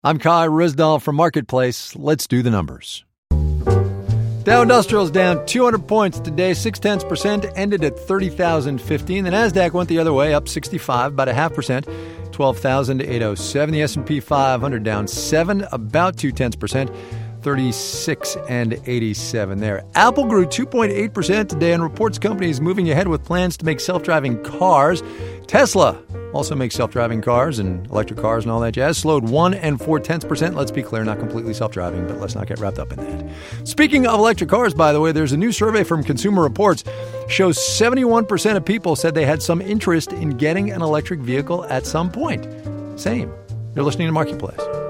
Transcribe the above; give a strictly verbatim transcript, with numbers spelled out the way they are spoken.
I'm Kai Risdall from Marketplace. Let's do the numbers. Dow Industrial's down two hundred points today, six tenths percent, ended at thirty thousand fifteen. The NASDAQ went the other way, up sixty-five, about a half percent, twelve thousand eight hundred seven. The S and P five hundred down seven, about two tenths percent, thirty-six and eighty-seven there. Apple grew two point eight percent today and reports companies moving ahead with plans to make self-driving cars. Tesla also makes self-driving cars and electric cars and all that jazz. Slowed one and four tenths percent. Let's be clear, not completely self-driving, but let's not get wrapped up in that. Speaking of electric cars, by the way, there's a new survey from Consumer Reports shows seventy-one percent of people said they had some interest in getting an electric vehicle at some point. Same. You're listening to Marketplace.